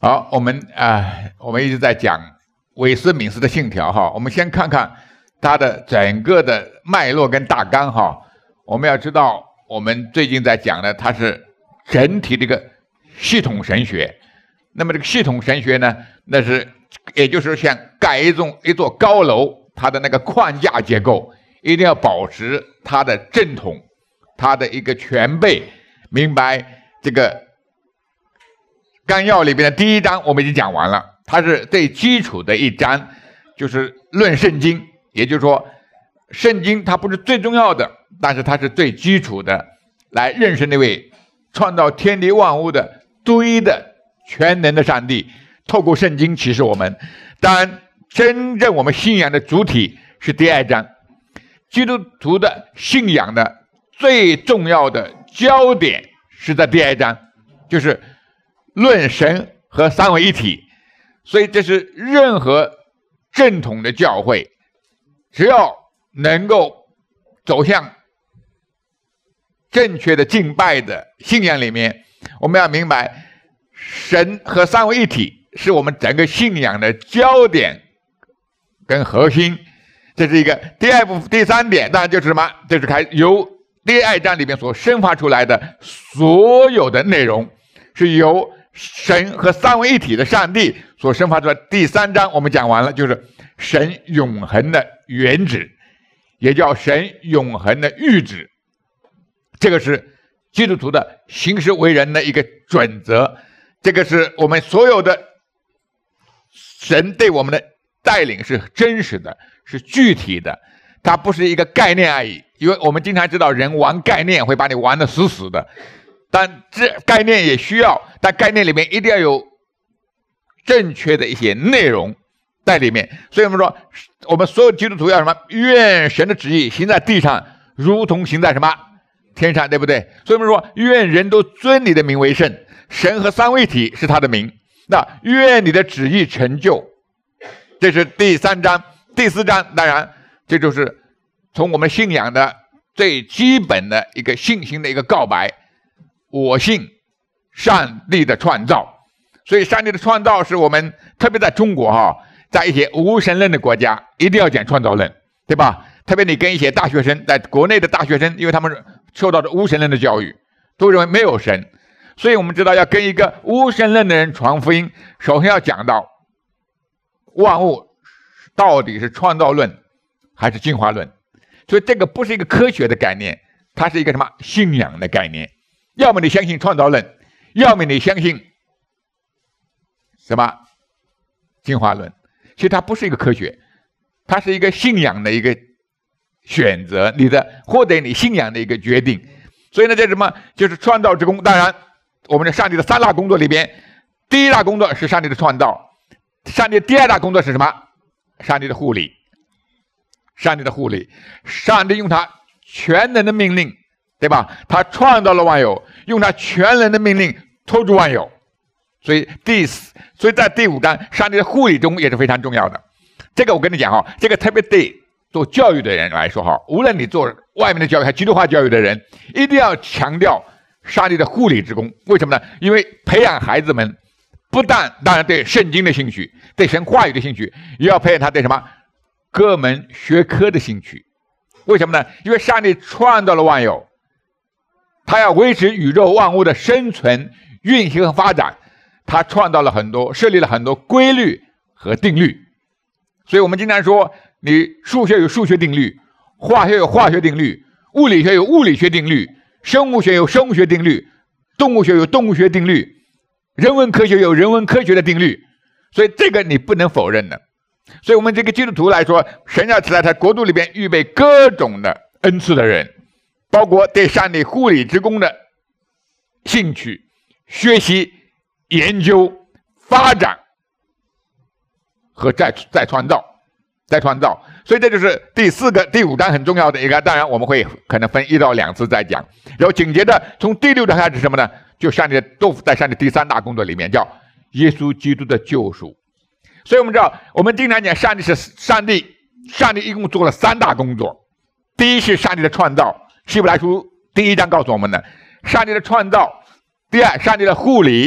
好，我们一直在讲韦斯敏斯特信条哈，我们先看看它的整个的脉络跟大纲哈。我们要知道，我们最近在讲的，它是整体的一个系统神学。那么这个系统神学呢，那是也就是像盖一座高楼，它的那个框架结构一定要保持它的正统，它的一个全备。明白这个纲要里边的第一章我们已经讲完了，它是最基础的一章，就是论圣经。也就是说，圣经它不是最重要的，但是它是最基础的，来认识那位创造天地万物的独一的全能的上帝，透过圣经启示我们。当然，真正我们信仰的主体是第二章，基督徒的信仰的最重要的焦点是在第二章，就是论神和三位一体。所以这是任何正统的教会，只要能够走向正确的敬拜的信仰里面，我们要明白神和三位一体是我们整个信仰的焦点跟核心。这是一个第三点，当然就是什么？就是由第二章里面所生发出来的所有的内容，是由神和三位一体的上帝所生发出来。第三章我们讲完了，就是神永恒的原旨，也叫神永恒的谕旨。这个是基督徒的行事为人的一个准则，这个是我们所有的神对我们的带领是真实的，是具体的，它不是一个概念而已。因为我们经常知道人玩概念会把你玩得死死的，但这概念也需要，但概念里面一定要有正确的一些内容在里面。所以我们说，我们所有基督徒要什么？愿神的旨意行在地上，如同行在什么？天上，对不对？所以我们说，愿人都尊你的名为圣。神和三位一体是他的名，那愿你的旨意成就。这是第三章。第四章，当然这就是从我们信仰的最基本的一个信心的一个告白。我信上帝的创造。所以上帝的创造是我们特别在中国在一些无神论的国家一定要讲创造论，对吧？特别你跟一些大学生，在国内的大学生，因为他们受到的无神论的教育，都认为没有神。所以我们知道要跟一个无神论的人传福音，首先要讲到万物到底是创造论还是进化论。所以这个不是一个科学的概念，它是一个什么？信仰的概念。要么你相信创造论，要么你相信什么？进化论。其实它不是一个科学，它是一个信仰的一个选择，获得你信仰的一个决定。所以呢，这什么？就是创造之功。当然我们的上帝的三大工作里边，第一大工作是上帝的创造，上帝第二大工作是什么？上帝的护理。上帝的护理，上帝用他全能的命令，对吧？他创造了万有，用他全能的命令托住万有。所以在第五章，上帝的护理中也是非常重要的。这个我跟你讲这个特别对做教育的人来说无论你做外面的教育还是基督化教育的人，一定要强调上帝的护理之功。为什么呢？因为培养孩子们不但当然对圣经的兴趣，对神话语的兴趣，也要培养他对什么？各门学科的兴趣。为什么呢？因为上帝创造了万有，他要维持宇宙万物的生存、运行和发展，他创造了设立了很多规律和定律。所以我们经常说，你数学有数学定律，化学有化学定律，物理学有物理学定律，生物学有生物学定律，动物学有动物学定律，人文科学有人文科学的定律。所以这个你不能否认的。所以我们这个基督徒来说，神要在他国度里边预备各种的恩赐的人，包括对上帝护理之功的兴趣、学习、研究、发展和再创造。所以这就是第五章很重要的一个。当然我们会可能分1到2次再讲。然后紧接着从第6章开始什么呢？就在上帝第三大工作里面，叫耶稣基督的救赎。所以我们知道，我们经常讲上帝一共做了3大工作。第一是上帝的创造，希伯来书第1章告诉我们的上帝的创造；第二，上帝的护理；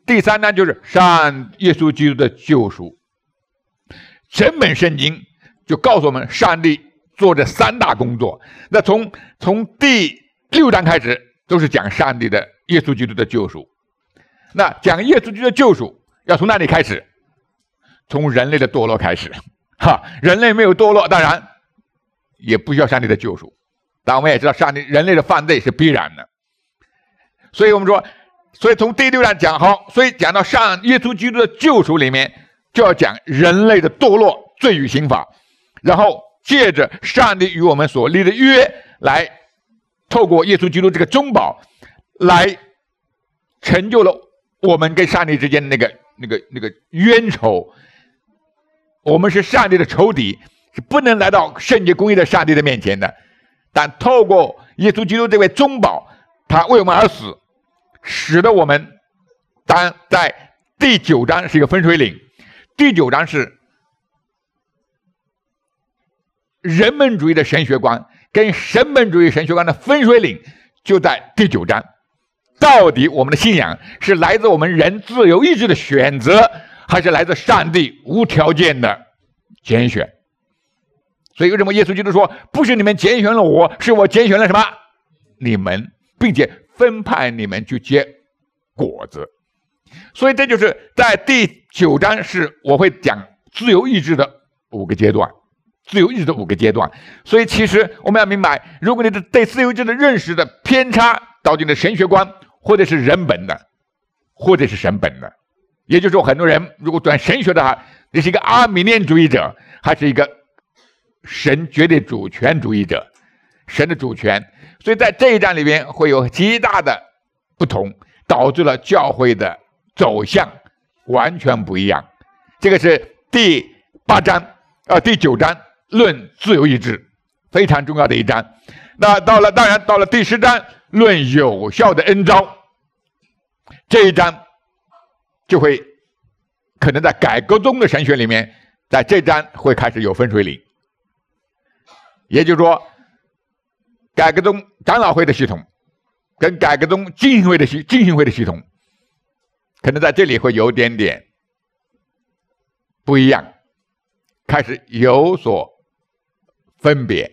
第3章就是上耶稣基督的救赎。整本圣经就告诉我们，上帝做这3大工作。那从第6章开始，都是讲上帝的耶稣基督的救赎。那讲耶稣基督的救赎，要从哪里开始？从人类的堕落开始。人类没有堕落，当然也不需要上帝的救赎。但我们也知道，人类的犯罪是必然的。所以我们说，所以从第6章讲好，所以讲到上耶稣基督的救赎里面，就要讲人类的堕落、罪与刑罚，然后借着上帝与我们所立的约，来透过耶稣基督这个中保，来成就了我们跟上帝之间的那个冤仇。我们是上帝的仇敌，是不能来到圣洁公义的上帝的面前的。但透过耶稣基督这位中保，他为我们而死，使得我们，当然在第9章是一个分水岭。第9章是人本主义的神学观跟神本主义神学观的分水岭，就在第9章。到底我们的信仰是来自我们人自由意志的选择，还是来自上帝无条件的拣选？所以为什么耶稣基督说，不是你们拣选了我，是我拣选了什么？你们，并且分派你们去结果子。所以这就是在第9章是我会讲自由意志的5个阶段，自由意志的5个阶段。所以其实我们要明白，如果你对自由意志的认识的偏差，导致你的神学观或者是人本的，或者是神本的。也就是说，很多人如果转神学的话，你是一个阿米念主义者，还是一个神绝对主权主义者，神的主权。所以在这一章里边会有极大的不同，导致了教会的走向完全不一样。这个是第9章论自由意志，非常重要的一章。那当然到了第10章论有效的恩召，这一章就会可能在改革宗的神学里面，在这章会开始有分水岭。也就是说，改革宗长老会的系统跟改革宗浸信会的系统，可能在这里会有点点不一样，开始有所分别。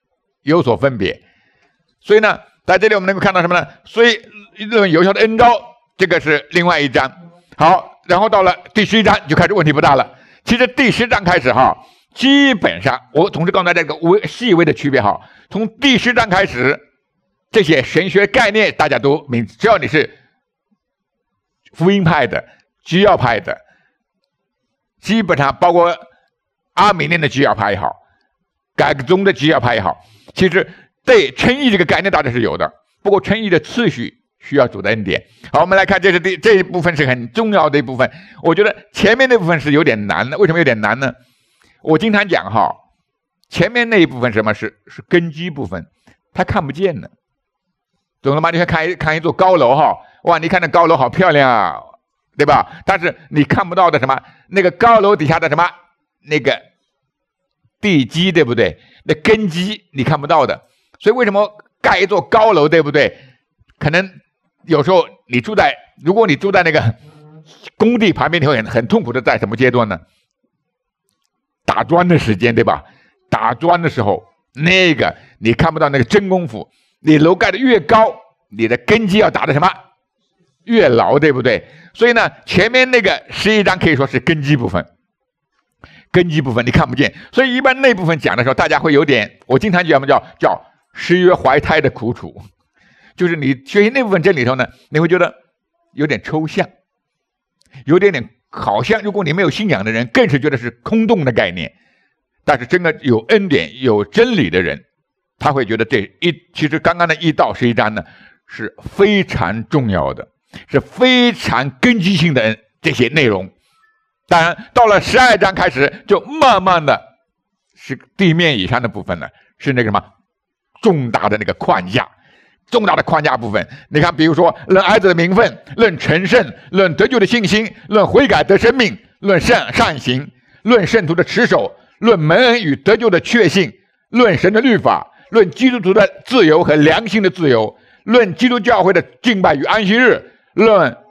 所以呢，在这里我们能够看到什么呢？所以论有效的恩召，这个是另外一章。好，然后到了第11章就开始问题不大了。其实第10章开始基本上我总是告诉大家一个细微的区别从第10章开始，这些神学概念大家都明，只要你是福音派的、基要派的，基本上包括阿米念的基要派也好，改革宗的基要派也好，其实对称义这个概念大家是有的，不过称义的次序需要主的恩典。好，我们来看，这一部分是很重要的一部分。我觉得前面那部分是有点难的，为什么有点难呢？我经常讲前面那一部分什么是根基部分，它看不见的，懂了吗？你看一座高楼哇，你看那高楼好漂亮啊，对吧？但是你看不到的什么，那个高楼底下的什么那个地基，对不对？那根基你看不到的。所以为什么盖一座高楼，对不对？可能有时候如果你住在那个工地旁边，你会很痛苦的，在什么阶段呢？打砖的时间，对吧？打砖的时候，那个你看不到那个真功夫。你楼盖的越高，你的根基要打的什么越牢，对不对？所以呢，前面那个11章可以说是根基部分，你看不见。所以一般那部分讲的时候，大家会有点，我经常讲叫十月怀胎的苦楚，就是你学习那部分真理的时候呢，你会觉得有点抽象，有点好像如果你没有信仰的人，更是觉得是空洞的概念。但是真的有恩典、有真理的人，他会觉得其实刚刚的1到11章呢是非常重要的，是非常根基性的这些内容。当然，到了12章开始，就慢慢的是地面以上的部分呢，是那个什么重大的那个框架。重大的框架部分，你看，比如说论儿子的名分，论成圣，论得救的信心，论悔改得生命，论善行，论圣徒的持守，论蒙恩与得救的确信，论神的律法，论基督徒的自由和良心的自由，论基督教会的敬拜与安息日，论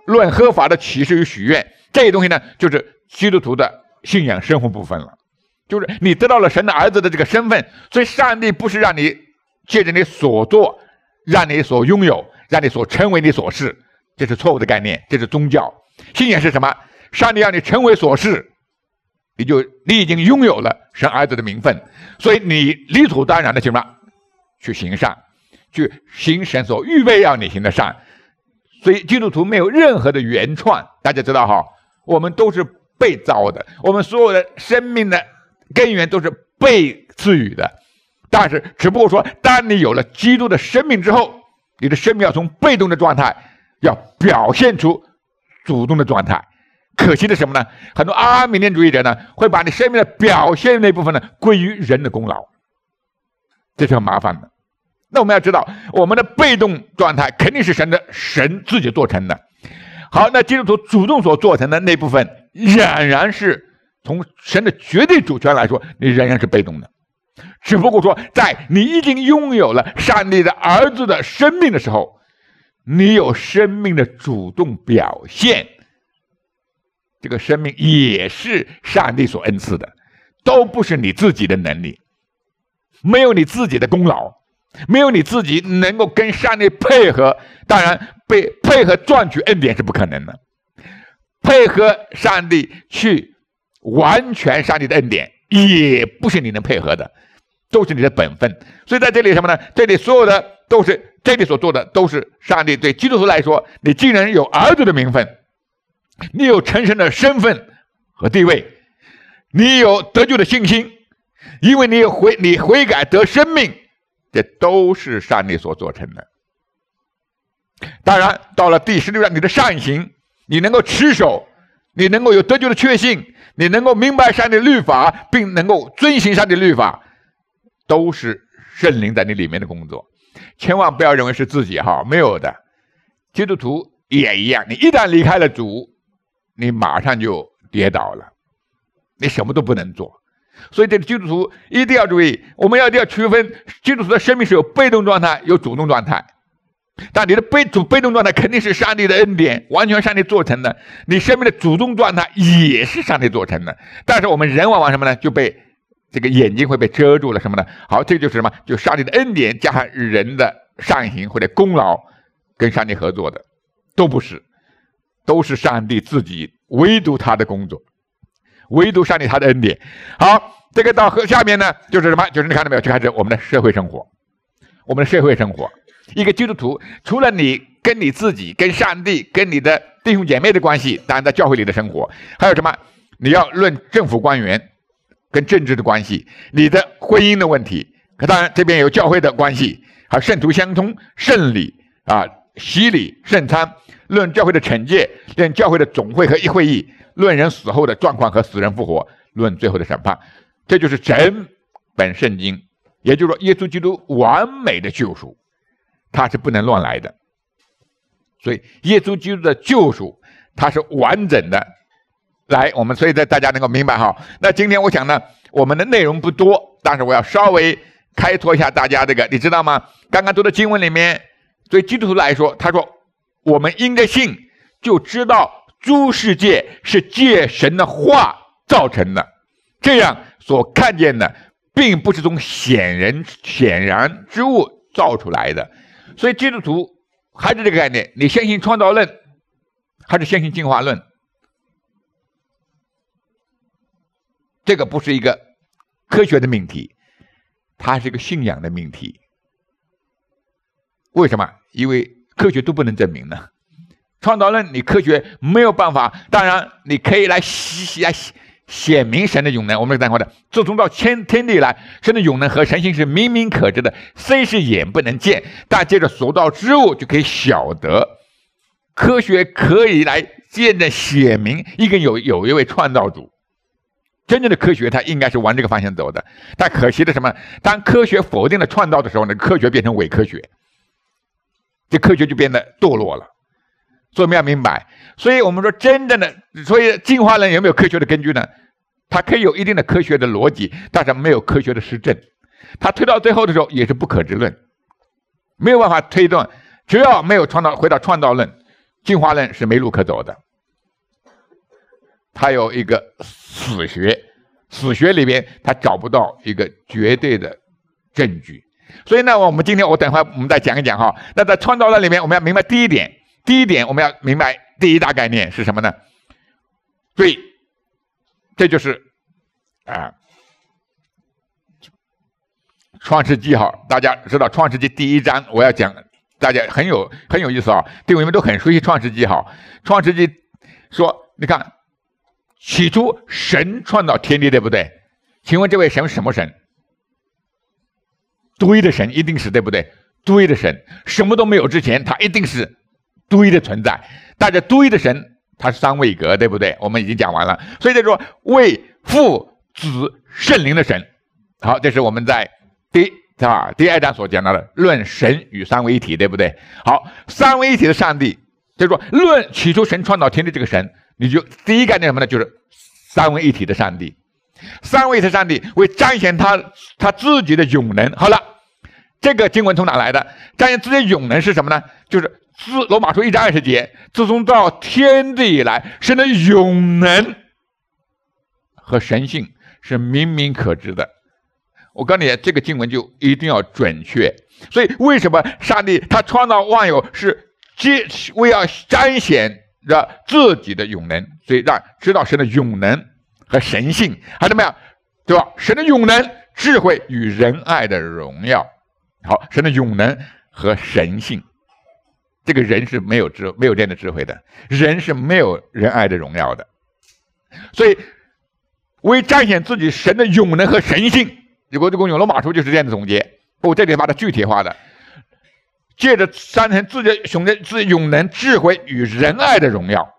论合法的启示与许愿，这些东西呢，就是基督徒的信仰生活部分了。就是你得到了神的儿子的这个身份，所以上帝不是让你借着你所做，让你所拥有，让你所成为你所是，这是错误的概念，这是宗教。信仰是什么？上帝让你成为所是，你已经拥有了神儿子的名分，所以你理所当然的去什么？去行善，去行神所预备要你行的善。所以基督徒没有任何的原创，大家知道哈，我们都是被造的，我们所有的生命的根源都是被赐予的。但是只不过说，当你有了基督的生命之后，你的生命要从被动的状态要表现出主动的状态。可惜的什么呢？很多阿米念主义者呢，会把你生命的表现那部分呢归于人的功劳，这是很麻烦的。那我们要知道，我们的被动状态肯定是神自己做成的。好，那基督徒主动所做成的那部分，仍然是从神的绝对主权来说，你仍然是被动的。只不过说，在你已经拥有了上帝的儿子的生命的时候，你有生命的主动表现，这个生命也是上帝所恩赐的，都不是你自己的能力，没有你自己的功劳，没有你自己能够跟上帝配合。当然被配合赚取恩典是不可能的，配合上帝去完全上帝的恩典也不是你能配合的，都是你的本分。所以在这里什么呢？这里所有的都是，这里所做的都是上帝对基督徒来说，你既然有儿子的名分，你有成神的身份和地位，你有得救的信心，因为你悔改得生命，这都是上帝所做成的。当然到了第16章，你的善行，你能够持守，你能够有得救的确信，你能够明白上帝律法，并能够遵行上帝律法，都是圣灵在你里面的工作。千万不要认为是自己没有的。基督徒也一样，你一旦离开了主，你马上就跌倒了，你什么都不能做。所以这个基督徒一定要注意，我们一定要区分基督徒的生命是有被动状态有主动状态。但你的被动状态肯定是上帝的恩典，完全上帝做成的，你生命的主动状态也是上帝做成的。但是我们人往往什么呢？就被这个眼睛会被遮住了什么呢？好，这就是什么？就上帝的恩典加上人的善行或者功劳跟上帝合作的，都不是，都是上帝自己唯独他的工作，唯独上帝他的恩典。好，这个到下面呢，就是什么？就是你看到没有？就开始我们的社会生活，我们的社会生活。一个基督徒，除了你跟你自己、跟上帝、跟你的弟兄姐妹的关系，当然在教会里的生活，还有什么？你要论政府官员跟政治的关系，你的婚姻的问题，当然这边有教会的关系，还有圣徒相通、圣礼洗礼、圣餐，论教会的惩戒，论教会的总会和会议，论人死后的状况和死人复活，论最后的审判。这就是整本圣经，也就是说耶稣基督完美的救赎，它是不能乱来的。所以耶稣基督的救赎它是完整的。来，我们所以大家能够明白哈。那今天我想呢，我们的内容不多，但是我要稍微开拓一下大家这个，你知道吗？刚刚读的经文里面，对基督徒来说，他说我们因着信就知道诸世界是借神的话造成的，这样所看见的并不是从显然之物造出来的。所以基督徒还是这个概念，你相信创造论还是相信进化论？这个不是一个科学的命题，它是一个信仰的命题。为什么？因为科学都不能证明呢。创造论你科学没有办法，当然你可以来显明神的永能。我们讲过的，自从到天地来，神的永能和神性是明明可知的，虽是眼不能见，但借着所造之物就可以晓得。科学可以来见证显明有一位创造主。真正的科学它应该是往这个方向走的，但可惜的什么？当科学否定了创造的时候呢，科学变成伪科学，这科学就变得堕落了。所以我们要明白，所以我们说真正的，所以进化论有没有科学的根据呢？它可以有一定的科学的逻辑，但是没有科学的实证。它推到最后的时候也是不可知论，没有办法推断。只要没有回到创造论， 进化论是没路可走的，它有一个死穴，死穴里边它找不到一个绝对的证据。所以呢，我们今天等会我们再讲一讲哈。那在创造论里面，我们要明白第一点，我们要明白第一大概念是什么呢？对，这就是创世纪哈，大家知道创世纪第1章，我要讲，大家很有意思啊，对我们都很熟悉创世纪哈。创世纪说，你看，起初神创造天地，对不对？请问这位神是什么神？独一的神，一定是，对不对？独一的神，什么都没有之前，他一定是独一的存在。但是独一的神，他是三位格，对不对？我们已经讲完了。所以就说为父子圣灵的神。好，这是我们在第2章所讲到的论神与三位一体，对不对？好，三位一体的上帝，就是说论起初神创造天地这个神，你就第一概念什么呢？就是三位一体的上帝。三位一体的上帝为彰显他自己的永能。好了，这个经文从哪来的？彰显自己的永能是什么呢？就是罗马书1章20节，自从造天地以来，神的永能和神性是明明可知的。我告诉你，这个经文就一定要准确。所以为什么上帝他创造万有是为要彰显着自己的永能，所以让知道神的永能和神性，还怎么样，对吧？神的永能、智慧与仁爱的荣耀。好，神的永能和神性，这个人是没有这样的智慧的，人是没有仁爱的荣耀的。所以为彰显自己神的永能和神性，如果用罗马书就是这样的总结。我这里把它具体化的，借着彰显自己永能、智慧与仁爱的荣耀，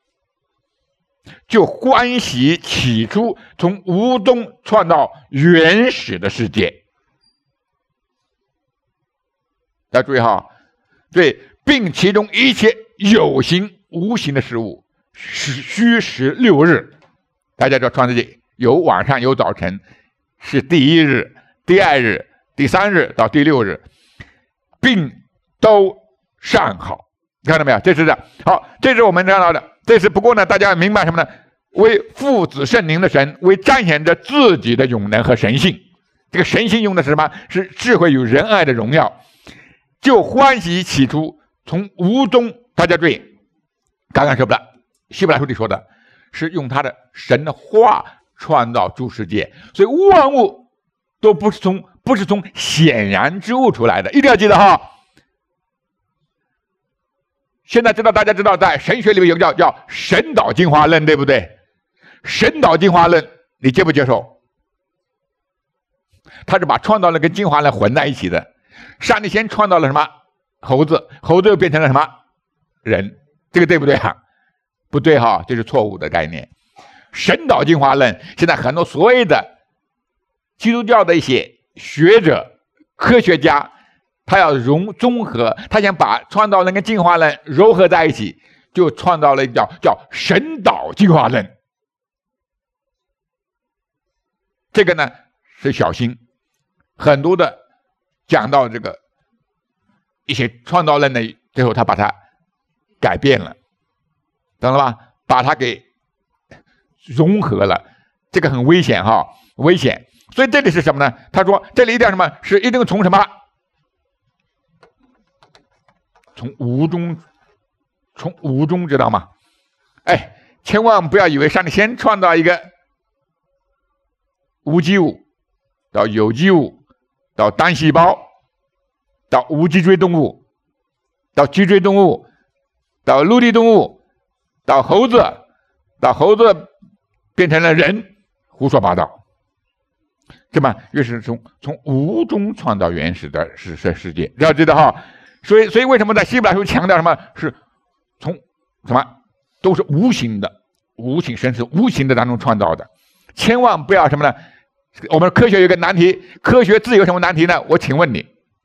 就欢喜起初从无中创造原始的世界。大家注意哈，对，并其中一切有形无形的事物，虚实6日。大家知道创世纪有晚上有早晨，是第1日、第2日、第3日到第6日，并都尚好。你看到没有？这是的。好，这是我们看到的。这是不过呢，大家要明白什么呢？为父子圣灵的神，为彰显着自己的永能和神性。这个神性用的是什么？是智慧与仁爱的荣耀。就欢喜起初从无中，大家注意，刚刚说的希伯来书里说的是用他的神的话创造诸世界，所以万物都不是从显然之物出来的，一定要记得哈。现在大家知道，在神学里面有个叫神导进化论，对不对？神导进化论你接不接受？他是把创造论跟进化论混在一起的。上帝先创造了什么？猴子，猴子又变成了什么？人，这个对不对啊？不对哈，这是错误的概念。神导进化论，现在很多所谓的基督教的一些学者、科学家，他要综合，他想把创造论跟进化论糅合在一起，就创造了一个叫神导进化论。这个呢是小心，很多的讲到这个一些创造论的最后，他把它改变了，懂了吧？把它给融合了，这个很危险哈，危险。所以这里是什么呢？他说这里一定要什么？是一定从什么？从无中，知道吗？哎，千万不要以为上帝先创造一个无机物，到有机物，到单细胞，到无脊椎动物，到脊椎动物，到陆地动物，到猴子，到猴子变成了人，胡说八道。这么越是从无中创造原始的世界，要知道哈。所以为什么在希伯来书强调什么？是从什么都是无形的，无形神是无形的当中创造的。千万不要什么呢？我们科学有一个难题，科学自有什么难题呢？我请问你，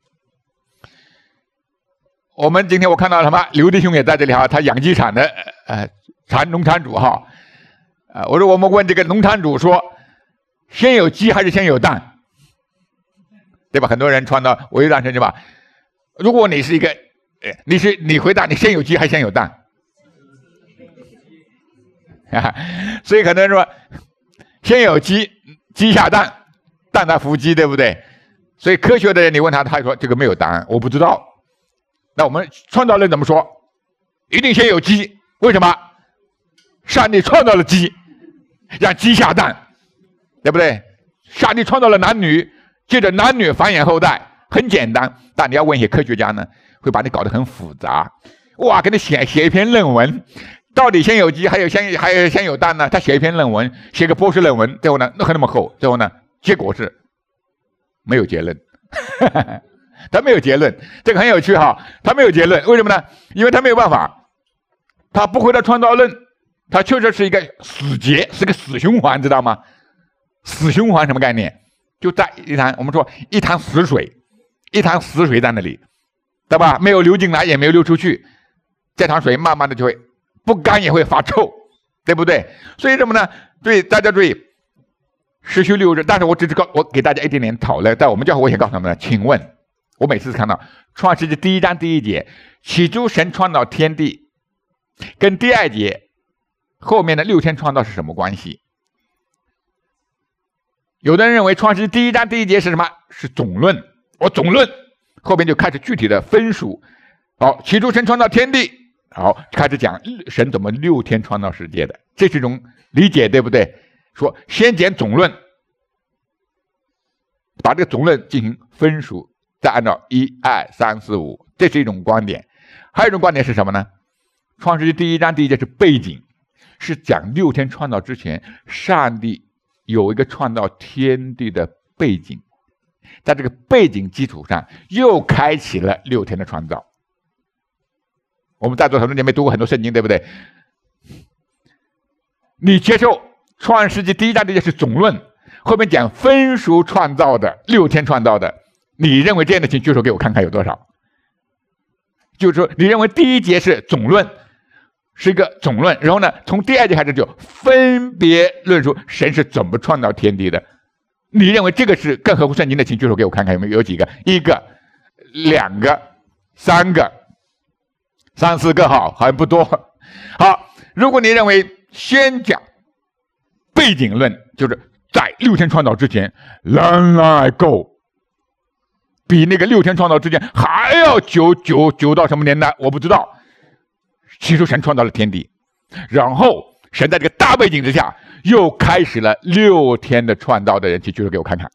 我们今天我看到什么？刘弟兄也在这里哈，他养鸡场的农场主哈，我说我们问这个农场主说，先有鸡还是先有蛋？对吧？很多人创造，我有让神对吧？如果你是一个，你回答你先有鸡还是先有蛋？ 所以很多人说，先有鸡，鸡下蛋，蛋才孵鸡，对不对？所以科学的人，你问他，他说这个没有答案，我不知道。那我们创造论怎么说？一定先有鸡，为什么？上帝创造了鸡，让鸡下蛋，对不对？上帝创造了男女，借着男女繁衍后代，很简单。但你要问一些科学家呢，会把你搞得很复杂。哇，给你写一篇论文，到底先有鸡还有先有蛋呢？他写一篇论文，写个博士论文，最后呢，那么厚，最后呢，结果是没有结论。他没有结论，这个很有趣哈。他没有结论，为什么呢？因为他没有办法，他不回到创造论，他确实是一个死结，是个死循环，知道吗？死循环什么概念？就在一潭，我们说一潭死水，一潭死水在那里，对吧？没有流进来，也没有流出去，这潭水慢慢的就会不干，也会发臭，对不对？所以什么呢？对，大家注意，时序6日，但是我只是我给大家一点点讨论，在我们教会我想告诉他们呢，请问，我每次看到创世纪第1章第1节，起初神创造天地，跟第2节后面的6天创造是什么关系？有的人认为创世纪第1章第1节是什么？是总论，总论，后面就开始具体的分数。好，起初神创造天地，好，开始讲神怎么6天创造世界的，这是一种理解，对不对？说先讲总论，把这个总论进行分数，再按照1、2、3、4、5，这是一种观点。还有一种观点是什么呢？创世纪第1章第1节是背景，是讲6天创造之前，上帝有一个创造天地的背景，在这个背景基础上，又开启了6天的创造。我们在座很多年没读过很多圣经，对不对？你接受创世纪第1章第1节是总论，后面讲分数创造的6天创造的，你认为这样的请举手给我看看有多少？就是说，你认为第1节是总论，是一个总论，然后呢，从第2节开始就分别论述神是怎么创造天地的。你认为这个是更合乎圣经的，请举手给我看看有几个？1个、2个、3个、3、4个，好像不多。好，如果你认为先讲背景论，就是在6天创造之前 ，long long ago， 比那个6天创造之前还要久到什么年代？我不知道。起初神创造了天地，然后神在这个大背景之下，又开始了6天的创造的人，请举手给我看看。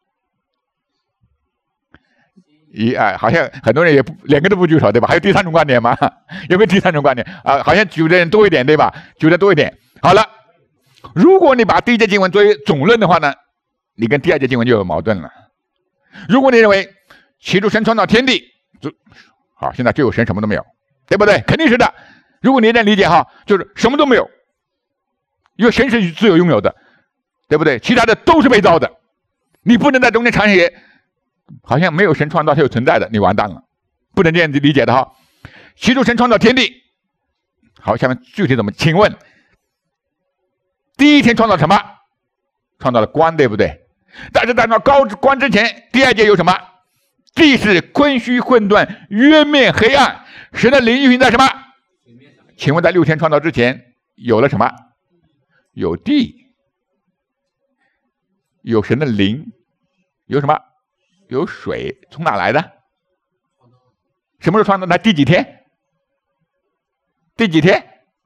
好像很多人也2个都不举手，对吧？还有第3种观点吗？有没有第3种观点啊？好像举的人多一点，对吧？举的多一点。好了，如果你把第1节经文作为总论的话呢，你跟第2节经文就有矛盾了。如果你认为起初神创造天地，好，现在只有神，什么都没有，对不对？肯定是的。如果你这样理解哈，就是什么都没有，因为神是自由拥有的，对不对？其他的都是被造的，你不能在中间掺些好像没有神创造它有存在的，你完蛋了，不能这样子理解的哈。起初神创造天地，好，下面具体怎么？请问第1天创造什么？创造了光，对不对？但是在那光之前，第2节有什么？地是空虚混沌，渊面黑暗，神的灵运行在什么？请问在6天创造之前有了什么？有地，有神的灵，有什么？有水，从哪来的？什么时候创造？那第几天？第几天？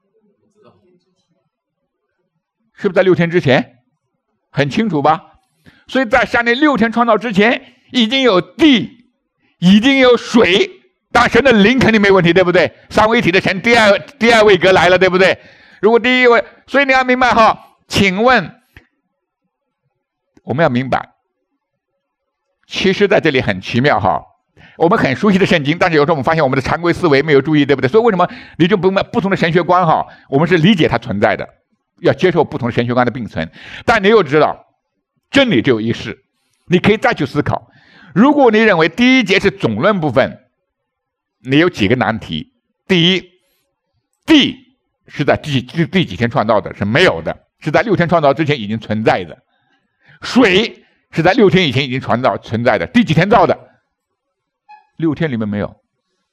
是不是在6天之前？很清楚吧？所以在上帝6天创造之前，已经有地，已经有水。但神的灵肯定没问题，对不对？3位一体的神，第二位格来了，对不对？如果第1位，所以你要明白哈。请问，我们要明白，其实在这里很奇妙哈。我们很熟悉的圣经，但是有时候我们发现我们的常规思维没有注意，对不对？所以为什么你就不明白不同的神学观哈？我们是理解它存在的，要接受不同的神学观的并存。但你又知道，真理只有一世，你可以再去思考。如果你认为第1节是总论部分，你有几个难题？第一，地是在第几天创造的？是没有的，是在6天创造之前已经存在的。水是在6天以前已经存在的，第几天造的？6天里面没有，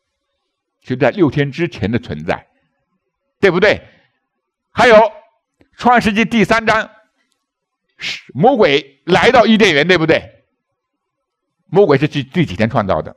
是在6天之前的存在，对不对？还有创世纪第3章，魔鬼来到伊甸园，对不对？魔鬼是第几天创造的？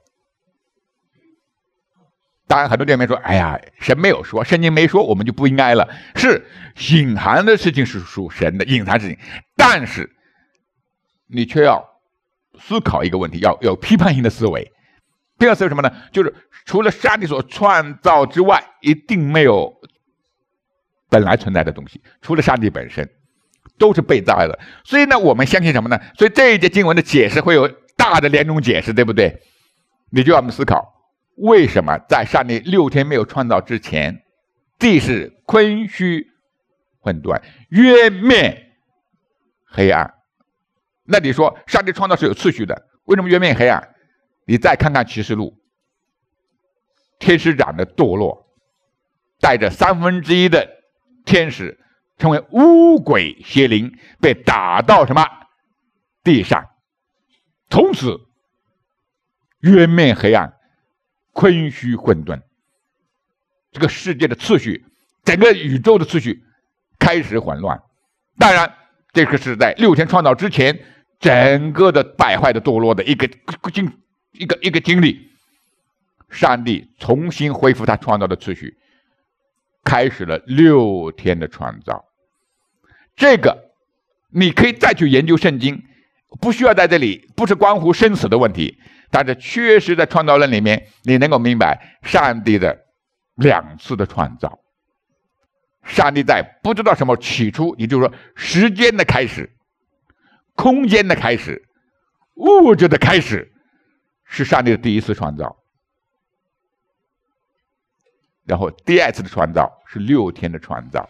当然，很多弟兄们说：“哎呀，神没有说，圣经没说，我们就不应该了。”是隐含的事情是属神的隐藏事情，但是你却要思考一个问题，要有批判性的思维。批判思维什么呢？就是除了上帝所创造之外，一定没有本来存在的东西，除了上帝本身，都是被造的。所以呢，我们相信什么呢？所以这一节经文的解释会有大的两种解释，对不对？你就要思考，为什么在上帝6天没有创造之前，地是空虚混沌，渊面黑暗？那你说上帝创造是有次序的，为什么渊面黑暗？你再看看启示录，天使长的堕落，带着1/3的天使成为污鬼邪灵，被打到什么地上，从此渊面黑暗，空虚混沌，这个世界的次序，整个宇宙的次序开始混乱。当然这个是在6天创造之前，整个的败坏的堕落的一个经历。上帝重新恢复他创造的次序，开始了6天的创造。这个你可以再去研究圣经，不需要在这里，不是关乎生死的问题，但是确实在创造论里面，你能够明白上帝的2次的创造。上帝在不知道什么起初，也就是说时间的开始，空间的开始，物质的开始，是上帝的第1次创造。然后第2次的创造是6天的创造，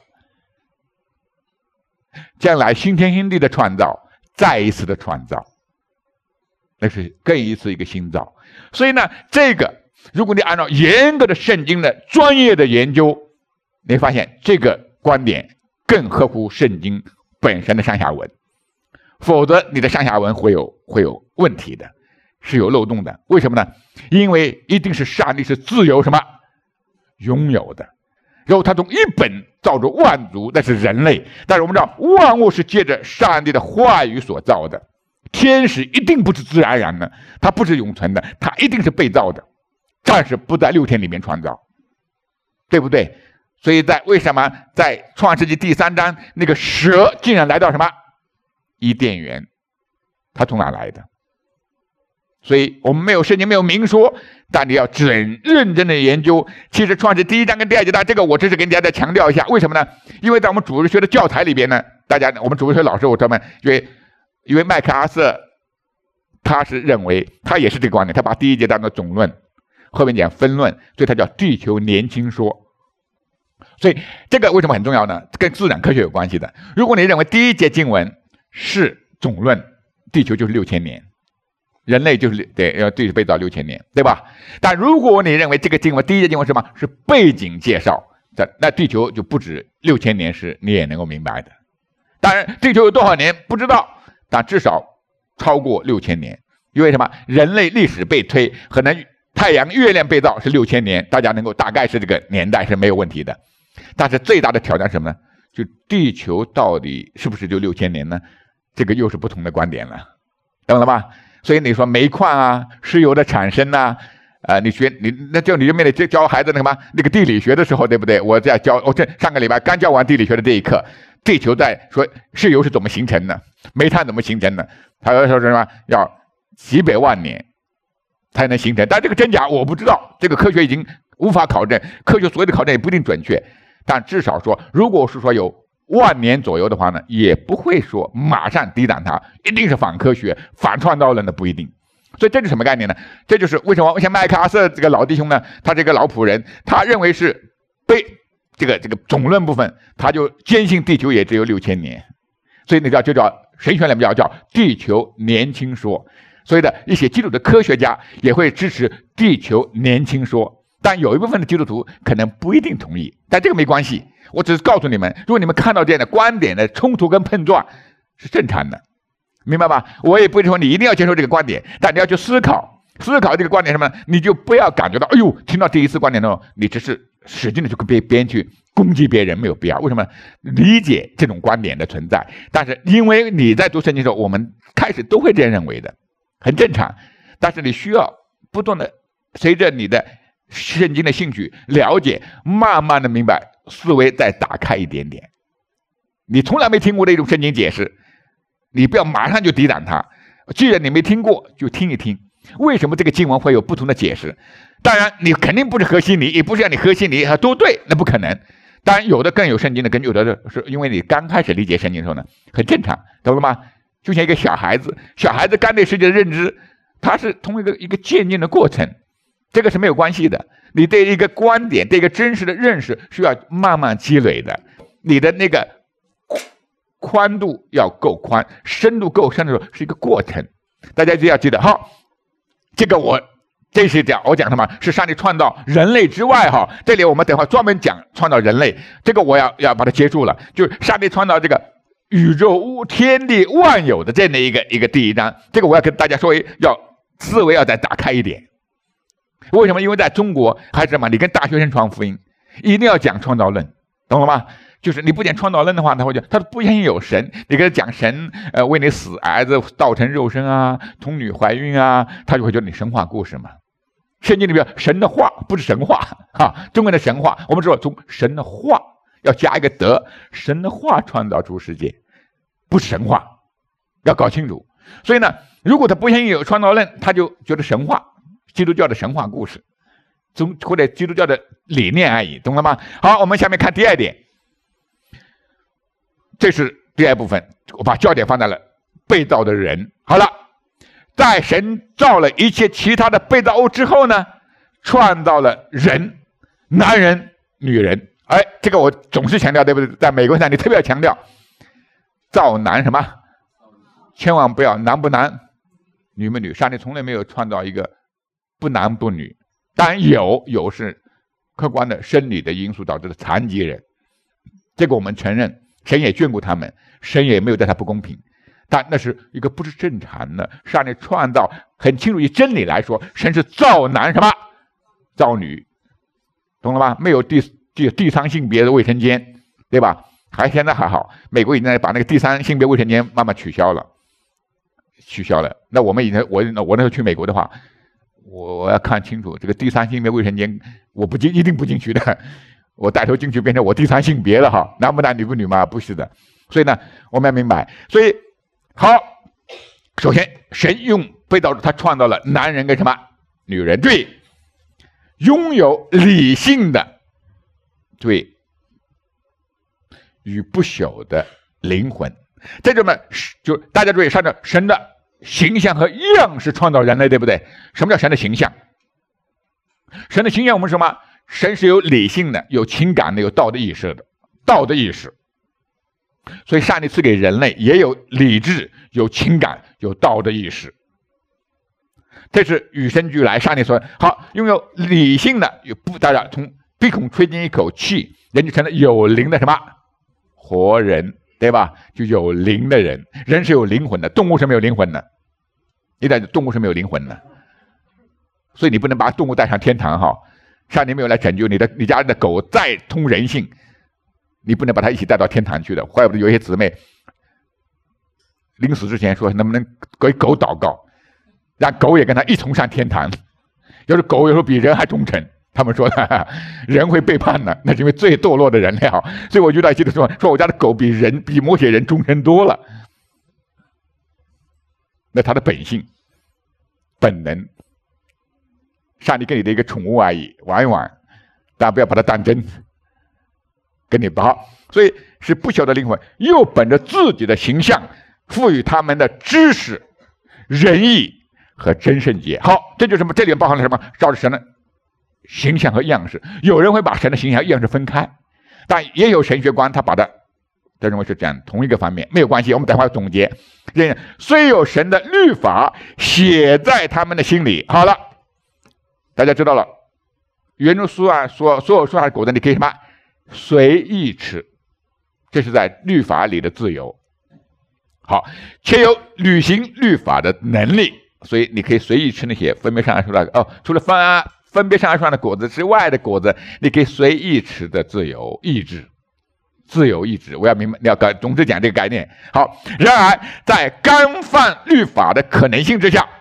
将来新天新地的创造，再一次的创造，那是更一次一个新造。所以呢，这个如果你按照严格的圣经的专业的研究，你会发现这个观点更合乎圣经本身的上下文，否则你的上下文会有问题的，是有漏洞的。为什么呢？因为一定是上帝是自由什么拥有的，然后他从一本造着万族，那是人类。但是我们知道万物是借着上帝的话语所造的，天使一定不是自然而然的，它不是永存的，它一定是被造的，但是不在6天里面创造，对不对？所以为什么在创世纪第3章，那个蛇竟然来到什么伊甸园，它从哪来的？所以我们没有圣经没有明说，但你要认真的研究。其实创世第1章跟第2节，这个我只是给大家再强调一下，为什么呢？因为在我们主日学的教材里边呢，我们主日学老师我专门因为麦克阿瑟他是认为他也是这个观点，他把第1节当作总论，后面讲分论，所以他叫地球年轻说。所以这个为什么很重要呢？跟自然科学有关系的。如果你认为第1节经文是总论，地球就是6000年，人类就是地球被造6000年，对吧？但如果你认为这个经文第1节经文是什么？是背景介绍，那地球就不止6000年，是你也能够明白的。当然地球有多少年不知道，但至少超过6000年。因为什么？人类历史被推，可能太阳月亮被造是6000年，大家能够大概是这个年代是没有问题的。但是最大的挑战是什么呢？就地球到底是不是就6000年呢？这个又是不同的观点了，懂了吧？所以你说煤矿啊，石油的产生啊，你就面对教孩子那个地理学的时候，对不对？我上个礼拜刚教完地理学的这一课，地球在说石油是怎么形成的，煤炭怎么形成的，他说什么要几百万年才能形成，但这个真假我不知道，这个科学已经无法考证，科学所谓的考证也不一定准确，但至少说，如果是说有10000年左右的话呢，也不会说马上抵挡它，一定是反科学、反创造论的，不一定。所以这是什么概念呢？这就是为什么像麦克阿瑟这个老弟兄呢，他这个老仆人，他认为是被这个总论部分，他就坚信地球也只有6000年，所以就叫神学里面叫地球年轻说。所以的一些基督的科学家也会支持地球年轻说，但有一部分的基督徒可能不一定同意，但这个没关系，我只是告诉你们，如果你们看到这样的观点的冲突跟碰撞是正常的，明白吧？我也不会说你一定要接受这个观点，但你要去思考这个观点什么呢？你就不要感觉到，哎呦，听到第1次观点的时候，你只是使劲的去跟别人去攻击别人没有必要。为什么？理解这种观点的存在，但是因为你在读圣经的时候，我们开始都会这样认为的，很正常。但是你需要不断的随着你的圣经的兴趣了解，慢慢的明白，思维再打开一点点。你从来没听过的一种圣经解释，你不要马上就抵挡它。既然你没听过，就听一听，为什么这个经文会有不同的解释？当然，你肯定不是合心理，也不是让你合心理都对，那不可能。当然，有的更有圣经的根据，有的是因为你刚开始理解圣经的时候呢，很正常，懂了吗？就像一个小孩子刚对世界的认知，它是通过一个渐进的过程，这个是没有关系的。你对一个观点、对一个真实的认识需要慢慢积累的，你的那个宽度要够宽，深度够深的时候是一个过程，大家就要记得。好，这个这是我讲什么？是上帝创造人类之外哈，这里我们等会专门讲创造人类，这个我要把它接住了。就是上帝创造这个宇宙天地万有的这样的一个第一章，这个我要跟大家说，思维要再打开一点。为什么？因为在中国还是什么？你跟大学生传福音，一定要讲创造论，懂了吗？就是你不讲创造论的话，他会讲他不相信有神，你给他讲神为你死儿子道成肉身啊，童女怀孕啊，他就会觉得你神话故事嘛。圣经里面神的话不是神话中文的神话，我们知道从神的话要加一个德，神的话创造出世界，不是神话，要搞清楚。所以呢，如果他不相信有创造论，他就觉得神话，基督教的神话故事，或者基督教的理念而已，懂了吗？好，我们下面看第二点，这是第二部分，我把焦点放在了被造的人。好了，在神造了一切其他的被造物之后呢，创造了人，男人女人。这个我总是强调，对不对？在美国上你特别要强调造男什么，千万不要男不男女不女，上帝从来没有创造一个不男不女。当然有是客观的生理的因素导致的残疾人，这个我们承认，神也眷顾他们，神也没有对他不公平，但那是一个不是正常的。上帝创造很清楚，以真理来说，神是造男什么，造女，懂了吗？没有第三性别的卫生间，对吧？现在还好，美国已经把那个第三性别卫生间慢慢取消了。那我们以前我那时候去美国的话，我要看清楚这个第三性别卫生间，我一定不进去的。我带头进去变成我第三性别了哈，男不男女不女嘛？不是的。所以呢，我们要明白。所以好，首先神用被造物他创造了男人跟什么女人，对，拥有理性的，对，与不朽的灵魂。这就大家注意，按照神的形象和样式创造人类，对不对？什么叫神的形象？神的形象我们什么？神是有理性的，有情感的，有道德意识的，道德意识。所以上帝赐给人类也有理智，有情感，有道德意识。这是与生俱来。上帝说好，拥有理性的，大家从鼻孔吹进一口气，人就成了有灵的什么活人，对吧？就有灵的人。人是有灵魂的，动物是没有灵魂的。动物是没有灵魂的，所以你不能把动物带上天堂哈。上帝没有来拯救你家的狗再通人性，你不能把它一起带到天堂去的。怪不得有一些姊妹临死之前说，能不能给狗祷告，让狗也跟他一同上天堂。要是狗有时候比人还忠诚，他们说的人会背叛的，那是因为最堕落的人类哈。所以我就在记得说我家的狗比摩羯人忠诚多了。那它的本性、本能，上帝给你的一个宠物而已，玩一玩，但不要把它当真，跟你好。所以是不朽的灵魂，又本着自己的形象，赋予他们的知识、仁义和真圣洁。好，这就是什么？这里面包含了什么？照着神的形象和样式。有人会把神的形象、样式分开，但也有神学观他把它认为是讲同一个方面，没有关系。我们等会儿总结。虽有神的律法写在他们的心里。好了，大家知道了，原著书啊说，所有蔬菜果子你可以什么随意吃，这是在律法里的自由。好，且有履行律法的能力，所以你可以随意吃那些分别上来说的除了分别善恶树上的果子之外的果子，你可以随意吃的自由意志。自由意志，我要明白，要总之讲这个概念。好，然而在干犯律法的可能性之下，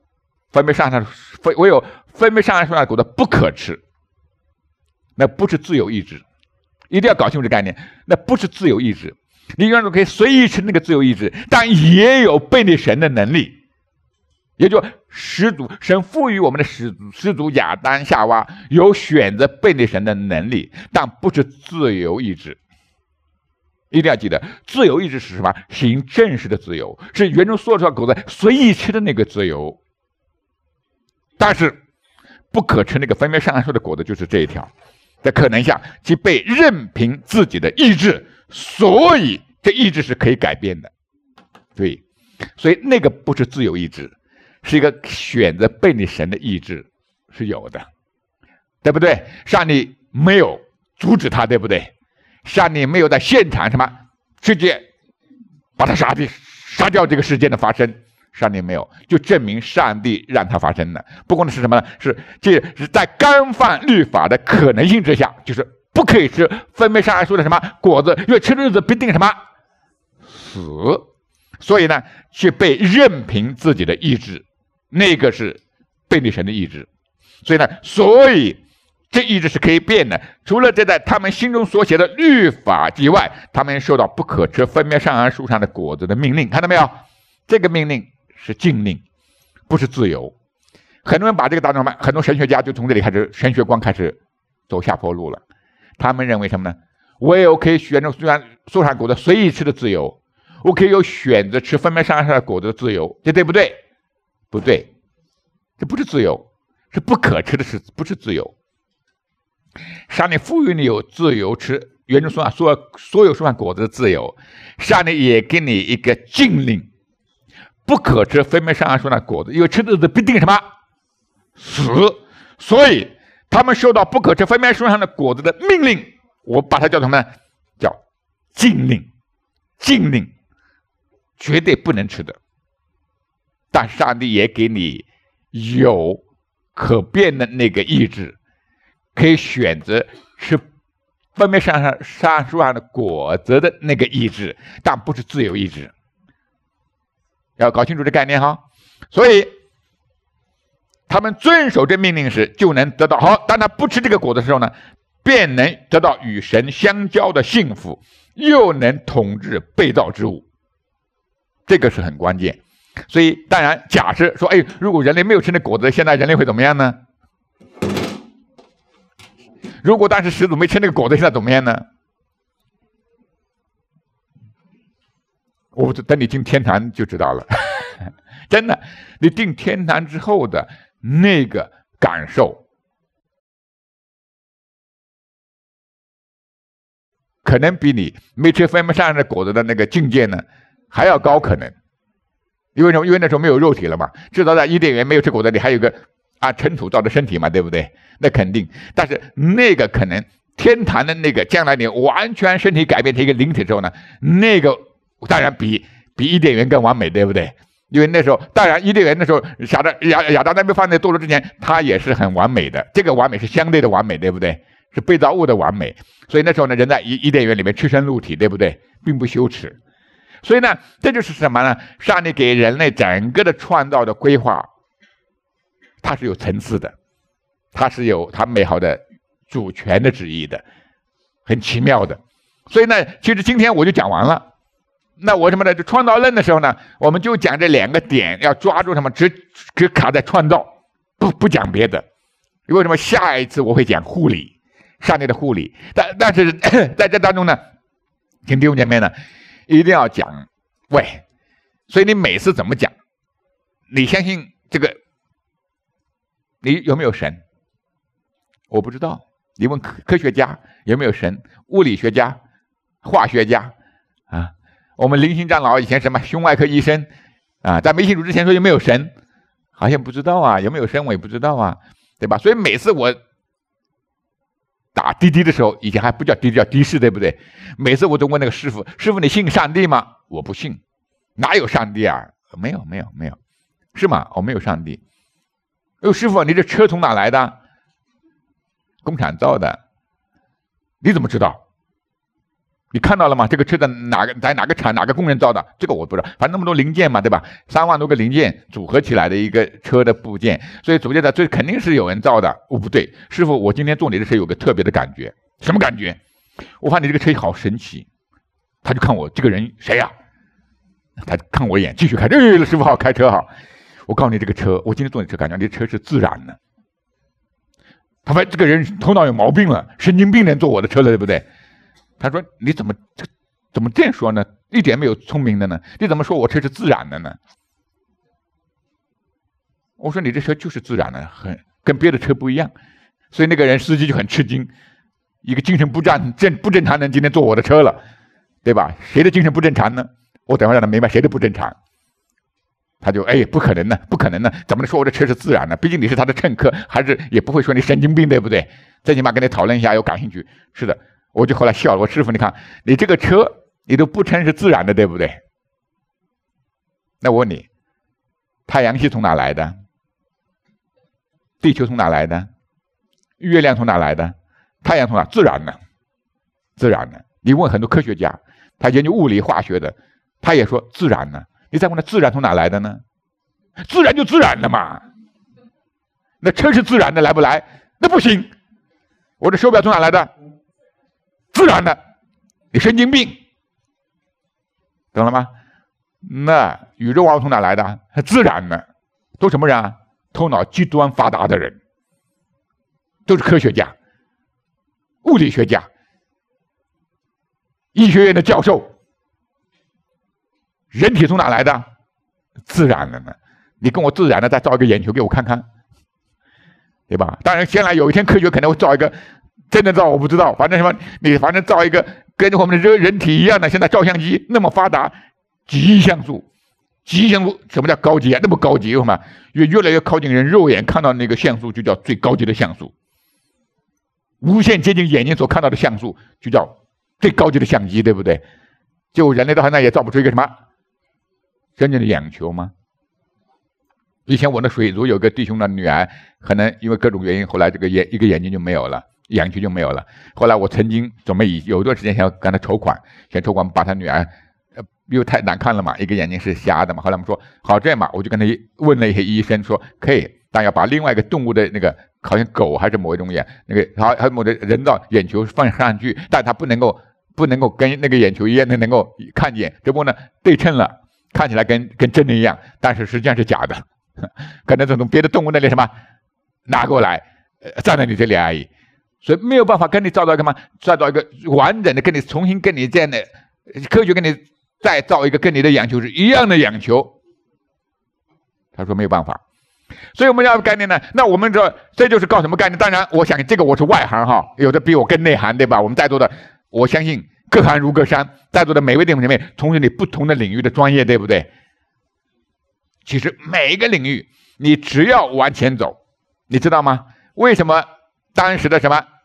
唯有分别善恶树上的果子不可吃，那不是自由意志，一定要搞清楚这个概念，那不是自由意志。你原来可以随意吃那个自由意志，但也有背逆神的能力，也就始祖神赋予我们的始祖亚当夏娃有选择背逆神的能力，但不是自由意志。一定要记得，自由意志是什么？行正式的自由，是园中所有的果子随意吃的那个自由。但是不可吃那个分别善恶树的果子，就是这一条，在可能下即被任凭自己的意志，所以这意志是可以改变的。对，所以那个不是自由意志，是一个选择背逆神的意志是有的，对不对？上帝没有阻止他，对不对？上帝没有在现场什么直接把他杀掉这个事件的发生，上帝没有，就证明上帝让它发生了。不过呢是什么呢？这是在干犯律法的可能性之下，就是不可以吃分别善恶树的什么果子，因为吃的日子必定什么死，所以呢是被任凭自己的意志，那个是背逆神的意志，所以呢，这意志是可以变的，除了这在他们心中所写的律法以外，他们受到不可吃分别善恶树上的果子的命令，看到没有？这个命令是禁令，不是自由。很多人把这个当成什么？很多神学家就从这里开始，神学观开始走下坡路了。他们认为什么呢？我有可以选择树上果子随意吃的自由，我可以有选择吃分别善恶树的果子的自由，这对不对？不对，这不是自由，是不可吃的事，不是自由。上帝赋予你有自由吃园中所有树上果子的自由，上帝也给你一个禁令，不可吃分别善恶树上果子，因为吃的日子必定什么死，所以他们受到不可吃分别树上的果子的命令，我把它叫什么呢？叫禁令。禁令绝对不能吃的，但上帝也给你有可变的那个意志，可以选择吃分别善恶树上的果子的那个意志，但不是自由意志。要搞清楚这概念哈。所以他们遵守这命令时，就能得到好。当他不吃这个果子的时候呢，便能得到与神相交的幸福，又能统治被造之物。这个是很关键。所以当然假设说，如果人类没有吃那果子，现在人类会怎么样呢？如果当时始祖没吃那个果子，现在怎么样呢？我等你进天堂就知道了。真的，你进天堂之后的那个感受，可能比你没吃分别善恶的果子的那个境界呢还要高，可能。因为什么？因为那时候没有肉体了嘛，至少在伊甸园没有吃果子，你还有个尘土造的身体嘛，对不对？那肯定。但是那个可能天堂的那个将来你完全身体改变成一个灵体之后呢，那个当然比伊甸园更完美，对不对？因为那时候当然伊甸园那时候亚当在被放在堕落之前，他也是很完美的，这个完美是相对的完美，对不对？是被造物的完美。所以那时候呢，人在伊甸园里面赤身露体，对不对？并不羞耻。所以呢，这就是什么呢？上帝给人类整个的创造的规划，它是有层次的，它是有它美好的主权的旨意的，很奇妙的。所以呢，其实今天我就讲完了。那我什么呢？就创造论的时候呢，我们就讲这两个点，要抓住什么？只卡在创造，不讲别的。为什么下一次我会讲护理，上帝的护理？但是在这当中呢，请弟兄姐妹呢，一定要讲所以你每次怎么讲？你相信这个？你有没有神？我不知道。你问科学家有没有神？物理学家、化学家啊？我们林兴长老以前什么胸外科医生啊，在没信主之前说有没有神？好像不知道啊，有没有神我也不知道啊，对吧？所以每次我打滴滴的时候，以前还不叫滴滴，叫的士，对不对？每次我都问那个师傅，师傅你信上帝吗？我不信，哪有上帝啊？没有，是吗？我没有上帝。师傅，你这车从哪来的？ 工厂造的，你怎么知道？你看到了吗？这个车在哪个厂哪个工人造的？这个我不知道，反正那么多零件嘛，对吧？3万多个零件组合起来的一个车的部件，所以组件的这肯定是有人造的。哦，不对，师傅，我今天坐你的车有个特别的感觉，什么感觉？我发现你这个车好神奇。他就看我这个人谁呀？他看我一眼，继续开。师傅好，开车好。我告诉你，这个车，我今天坐你车，感觉这车是自燃的。他说这个人头脑有毛病了，神经病人坐我的车了，对不对？他说你怎么这样说呢？一点没有聪明的呢？你怎么说我车是自燃的呢？我说你这车就是自燃的，跟别的车不一样。所以那个人司机就很吃惊，一个精神不正常的人今天坐我的车了，对吧？谁的精神不正常呢？我等会让他明白谁的不正常。他就不可能呢，不可能呢，怎么能说我的车是自燃呢？毕竟你是他的乘客，还是也不会说你神经病，对不对？最起码跟你讨论一下，有感兴趣。是的，我就后来笑了，我师傅，你看你这个车你都不称是自燃的，对不对？那我问你，太阳系从哪来的？地球从哪来的？月亮从哪来的？太阳从哪？自然的，自然的。你问很多科学家，他研究物理化学的，他也说自然的。你再问他自然从哪来的呢？自然就自然了嘛。那车是自然的来不来？那不行。我的手表从哪来的？自然的。你神经病，懂了吗？那宇宙万物从哪来的？自然的。都什么人啊？头脑极端发达的人，都是科学家、物理学家、医学院的教授。人体从哪来的？自然的呢。你跟我自然的再造一个眼球给我看看，对吧？当然，将来有一天科学可能会造一个真的造，我不知道。反正什么，你反正造一个跟我们的人体一样的，现在照相机那么发达，几亿像素。几亿像素什么叫高级啊？那么高级，为什么？越来越靠近人肉眼看到那个像素，就叫最高级的像素。无限接近眼睛所看到的像素，就叫最高级的相机，对不对？就人类到现在也造不出一个什么真正的眼球吗？以前我的水族有个弟兄的女儿，可能因为各种原因，后来这个一个眼睛就没有了，眼球就没有了。后来我曾经准备有一段时间想要跟他筹款，把他女儿。因为太难看了嘛，一个眼睛是瞎的嘛。后来我们说好这样嘛，我就跟他问了一些医生说可以，但要把另外一个动物的那个好像狗还是某一种眼那个还有某的人造眼球放上去，但它不能够跟那个眼球一样的能够看见，只不过呢对称了，看起来跟真的一样，但是实际上是假的，可能是从别的动物那里什么拿过来站在你这里而已，所以没有办法跟你造到一个完整的跟你重新跟你这样的科学跟你。再造一个跟你的眼球是一样的眼球，他说没有办法，所以我们要概念呢？那我们这就是搞什么概念？当然，我想这个我是外行哈，有的比我更内行，对吧？我们在座的，我相信各行如各山，在座的每位弟兄姐妹从事你不同的领域的专业，对不对？其实每一个领域，你只要往前走，你知道吗？为什么当时的什么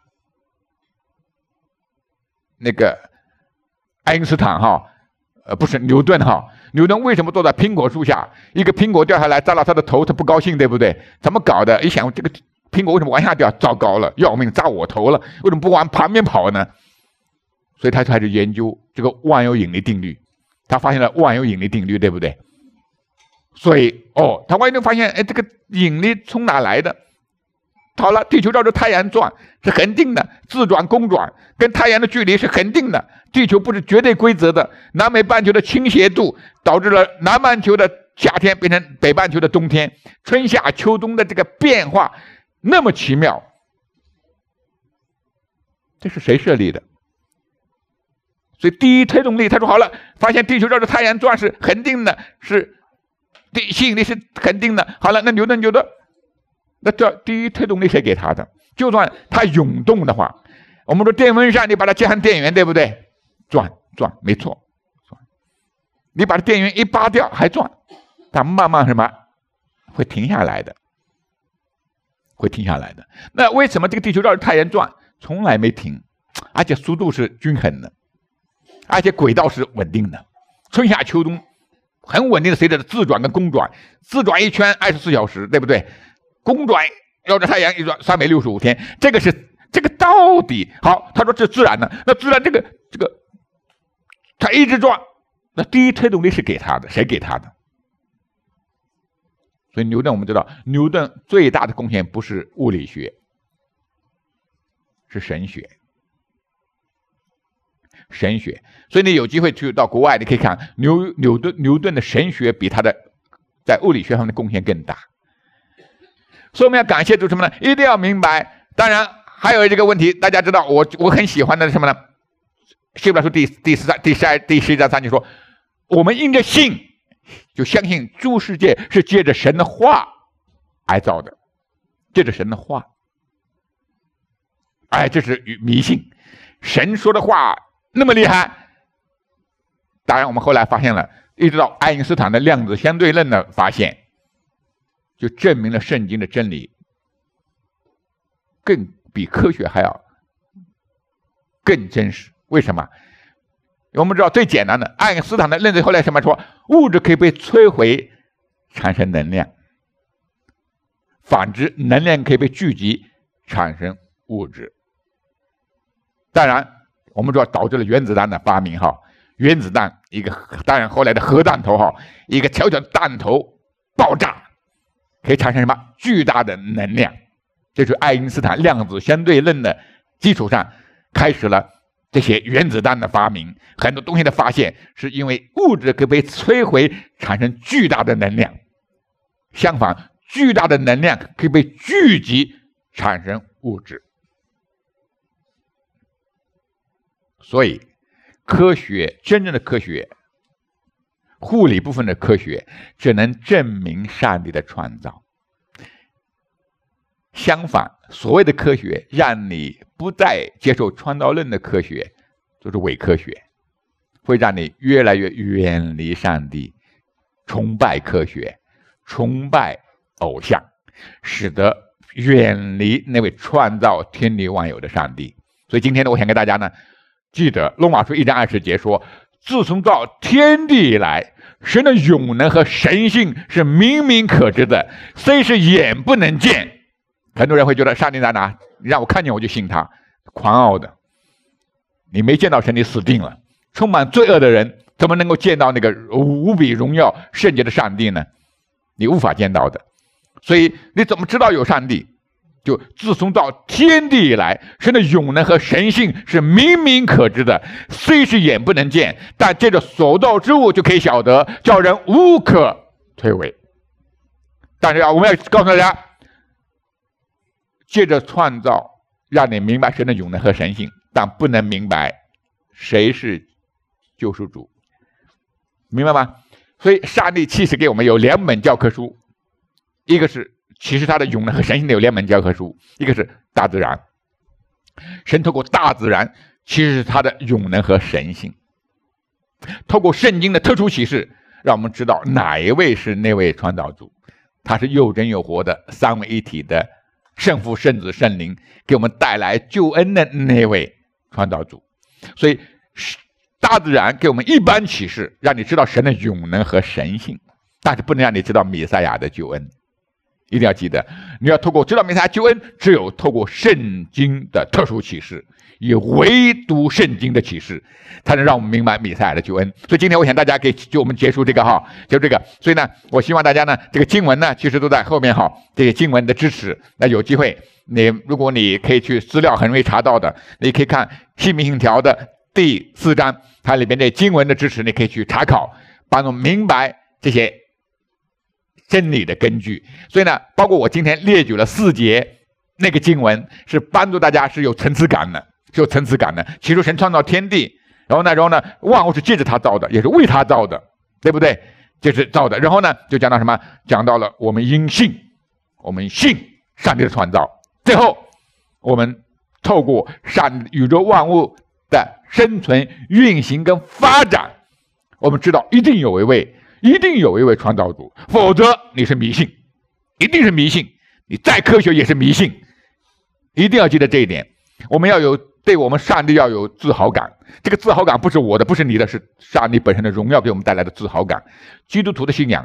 那个爱因斯坦哈？不是牛顿哈，牛顿为什么坐在苹果树下？一个苹果掉下来砸到他的头，他不高兴，对不对？怎么搞的？一想这个苹果为什么往下掉？糟糕了，要命，砸我头了！为什么不往旁边跑呢？所以他开始研究这个万有引力定律，他发现了万有引力定律，对不对？所以他万一发现，这个引力从哪来的？好了，地球绕着太阳转是恒定的，自转公转跟太阳的距离是恒定的。地球不是绝对规则的，南北半球的倾斜度导致了南半球的夏天变成北半球的冬天，春夏秋冬的这个变化那么奇妙，这是谁设立的？所以第一推动力，他说好了，发现地球绕着太阳转是恒定的，是吸引力是恒定的。好了，那牛顿觉得。那这第一推动力谁给他的？就算它涌动的话，我们说电风扇你把它接上电源，对不对？转，没错，转。你把电源一拔掉还转，它慢慢什么会停下来的，会停下来的。那为什么这个地球绕着太阳转从来没停，而且速度是均衡的，而且轨道是稳定的，春夏秋冬很稳定的随着自转跟公转，自转一圈24小时，对不对？公转绕着太阳一转365天，这个是这个到底好？他说这自然的，那自然这个他一直转，那第一推动力是给他的，谁给他的？所以牛顿我们知道，牛顿最大的贡献不是物理学，是神学。神学，所以你有机会去到国外，你可以看牛顿的神学比他的在物理学上的贡献更大。所以我们要感谢主什么呢？一定要明白。当然还有这个问题，大家知道我很喜欢的是什么呢？希伯来书第11章3节说，我们因着信就相信诸世界是借着神的话而造的，借着神的话。哎，这是迷信。神说的话那么厉害，当然我们后来发现了，一直到爱因斯坦的量子相对论的发现，就证明了圣经的真理更比科学还要更真实。为什么？我们知道最简单的，爱因斯坦的论证后来什么说，物质可以被摧毁产生能量，反之能量可以被聚集产生物质。当然我们知道导致了原子弹的发明哈，原子弹一个，当然后来的核弹头哈，一个小小的弹头爆炸可以产生什么巨大的能量，这是爱因斯坦量子相对论的基础上开始了这些原子弹的发明。很多东西的发现是因为物质可以被摧毁产生巨大的能量，相反巨大的能量可以被聚集产生物质。所以科学，真正的科学，物理部分的科学只能证明上帝的创造。相反，所谓的科学让你不再接受创造论的科学，就是伪科学，会让你越来越远离上帝，崇拜科学，崇拜偶像，使得远离那位创造天地万有的上帝。所以今天呢，我想给大家呢，记得罗马书1章20节说，自从造天地以来，神的永能和神性是明明可知的，虽是眼不能见。很多人会觉得上帝在哪？你让我看见我就信他，狂傲的。你没见到神，你死定了。充满罪恶的人怎么能够见到那个无比荣耀圣洁的上帝呢？你无法见到的。所以你怎么知道有上帝？就自从造天地以来，神的永能和神性是明明可知的，虽是眼不能见，但借着所造之物就可以晓得，叫人无可推诿。但是我们要告诉大家，借着创造让你明白神的永能和神性，但不能明白谁是救赎主，明白吗？所以上帝其实给我们有2本教科书，一个是其实他的永能和神性的有2本教科书，一个是大自然，神透过大自然其实是他的永能和神性，透过圣经的特殊启示，让我们知道哪一位是那位创造主，他是又真又活的三位一体的圣父圣子圣灵，给我们带来救恩的那位创造主。所以大自然给我们一般启示，让你知道神的永能和神性，但是不能让你知道弥赛亚的救恩。一定要记得，你要透过知道弥赛亚救恩，只有透过圣经的特殊启示，也唯独圣经的启示，才能让我们明白弥赛亚的救恩。所以今天我想大家就我们结束这个哈，就这个。所以呢，我希望大家呢，这个经文呢，其实都在后面哈，这些经文的支持。那有机会，如果你可以去资料很容易查到的，你可以看信命信条的第4章，它里边的经文的支持，你可以去查考，帮助明白这些真理的根据。所以呢，包括我今天列举了4节那个经文，是帮助大家是有层次感的，是有层次感的。起初神创造天地，然后呢，万物是借着他造的，也是为他造的，对不对？就是造的。然后呢，就讲到什么？讲到了我们因信，我们信上帝的创造。最后，我们透过宇宙万物的生存、运行跟发展，我们知道一定有一位创造主，否则你是迷信，一定是迷信。你再科学也是迷信，一定要记得这一点。我们要对我们上帝要有自豪感，这个自豪感不是我的，不是你的，是上帝本身的荣耀给我们带来的自豪感。基督徒的信仰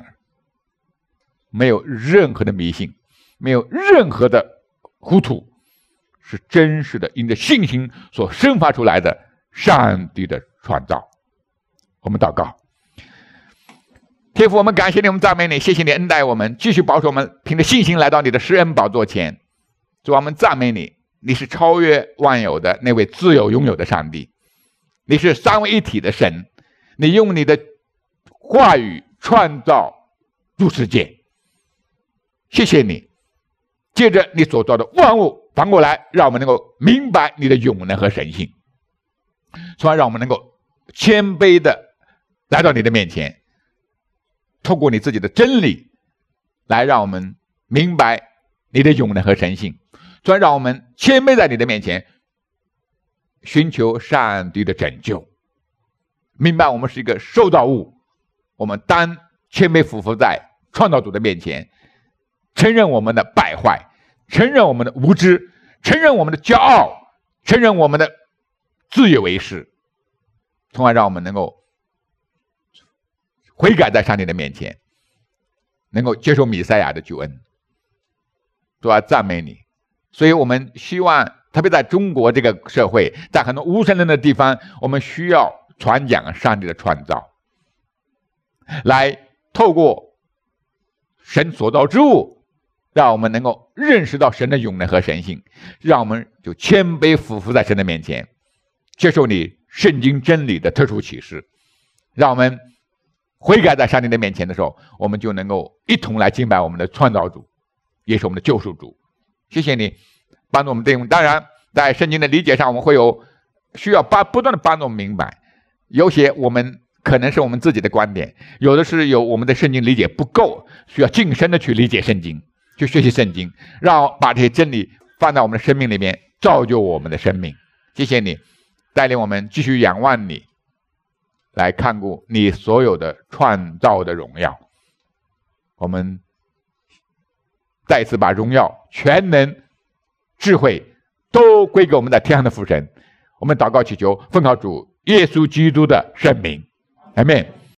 没有任何的迷信，没有任何的糊涂， 是真实的，因着信心所生发出来的上帝的创造。我们祷告。天父，我们感谢你，我们赞美你，谢谢你恩待我们，继续保守我们，凭着信心来到你的施恩宝座前。主，我们赞美你，你是超越万有的那位自有拥有的上帝，你是三位一体的神，你用你的话语创造诸世界。谢谢你，借着你所造的万物，反过来让我们能够明白你的永能和神性，从而让我们能够谦卑的来到你的面前，透过你自己的真理来让我们明白你的永能和神性，从而让我们谦卑在你的面前寻求上帝的拯救，明白我们是一个受造物，我们当谦卑俯伏在创造主的面前，承认我们的败坏，承认我们的无知，承认我们的骄傲，承认我们的自以为是，从而让我们能够悔改在上帝的面前，能够接受弥赛亚的救恩。主啊，赞美你。所以我们希望，特别在中国这个社会，在很多无神论的地方，我们需要传讲上帝的创造，来透过神所造之物，让我们能够认识到神的永能和神性，让我们就谦卑俯伏在神的面前，接受你圣经真理的特殊启示，让我们悔改在上帝的面前的时候，我们就能够一同来敬拜我们的创造主，也是我们的救赎主。谢谢你帮助我们弟兄。当然在圣经的理解上，我们会有需要不断的帮助我们明白，有些我们可能是我们自己的观点，有的是有我们的圣经理解不够，需要尽深的去理解圣经，去学习圣经，让把这些真理放在我们的生命里面，造就我们的生命。谢谢你带领我们继续仰望你，来看顾你所有的创造的荣耀。我们再次把荣耀、全能、智慧都归给我们在天上的父神。我们祷告祈求，奉靠主耶稣基督的圣名，阿们。